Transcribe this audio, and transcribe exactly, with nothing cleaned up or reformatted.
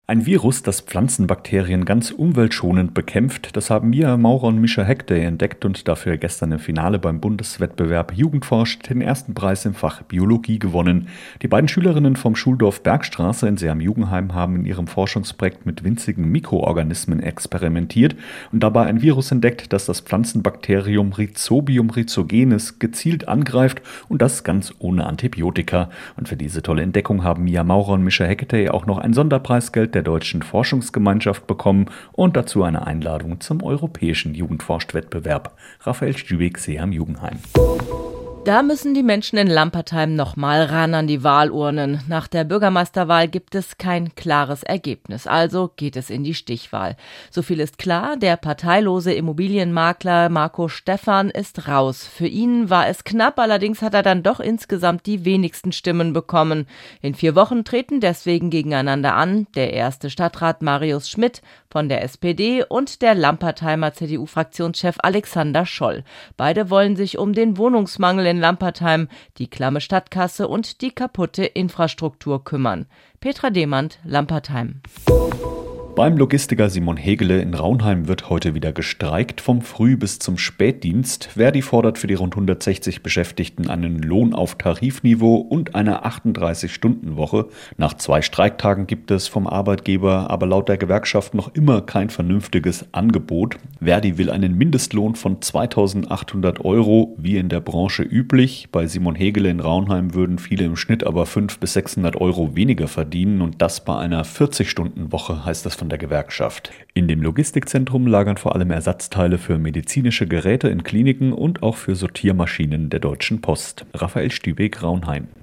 Ein Virus, das Pflanzenbakterien ganz umweltschonend bekämpft, das haben Mia Maurer und Mischa Hector entdeckt und dafür gestern im Finale beim Bundeswettbewerb Jugendforscht den ersten Preis im Fach Biologie gewonnen. Die beiden Schülerinnen vom Schuldorf Bergstraße in Seam-Jugenheim haben in ihrem Forschungsprojekt mit winzigen Mikroorganismen experimentiert und dabei ein Virus entdeckt, das das Pflanzenbakterium Rhizobium rhizogenes gezielt angreift und das ganz ohne Antibiotika. Und für diese tolle Entdeckung haben Mia Maurer und Mischa Hector auch noch ein Sonderpreisgeld der Deutschen Forschungsgemeinschaft bekommen und dazu eine Einladung zum Europäischen Jugendforscht-Wettbewerb. Raphael Stübig, Seam-Jugenheim. Da müssen die Menschen in Lampertheim nochmal ran an die Wahlurnen. Nach der Bürgermeisterwahl gibt es kein klares Ergebnis, also geht es in die Stichwahl. So viel ist klar, der parteilose Immobilienmakler Marco Stephan ist raus. Für ihn war es knapp, allerdings hat er dann doch insgesamt die wenigsten Stimmen bekommen. In vier Wochen treten deswegen gegeneinander an der erste Stadtrat Marius Schmidt von der S P D und der Lampertheimer C D U-Fraktionschef Alexander Scholl. Beide wollen sich um den Wohnungsmangel in Lampertheim, die klamme Stadtkasse und die kaputte Infrastruktur kümmern. Petra Demand, Lampertheim. Beim Logistiker Simon Hegele in Raunheim wird heute wieder gestreikt, vom Früh- bis zum Spätdienst. Verdi fordert für die rund hundertsechzig Beschäftigten einen Lohn auf Tarifniveau und eine achtunddreißig-Stunden-Woche. Nach zwei Streiktagen gibt es vom Arbeitgeber aber laut der Gewerkschaft noch immer kein vernünftiges Angebot. Verdi will einen Mindestlohn von zweitausendachthundert Euro, wie in der Branche üblich. Bei Simon Hegele in Raunheim würden viele im Schnitt aber fünfhundert bis sechshundert Euro weniger verdienen und das bei einer vierzig-Stunden-Woche, heißt das von der Gewerkschaft. In dem Logistikzentrum lagern vor allem Ersatzteile für medizinische Geräte in Kliniken und auch für Sortiermaschinen der Deutschen Post. Raphael Stübig, Raunheim.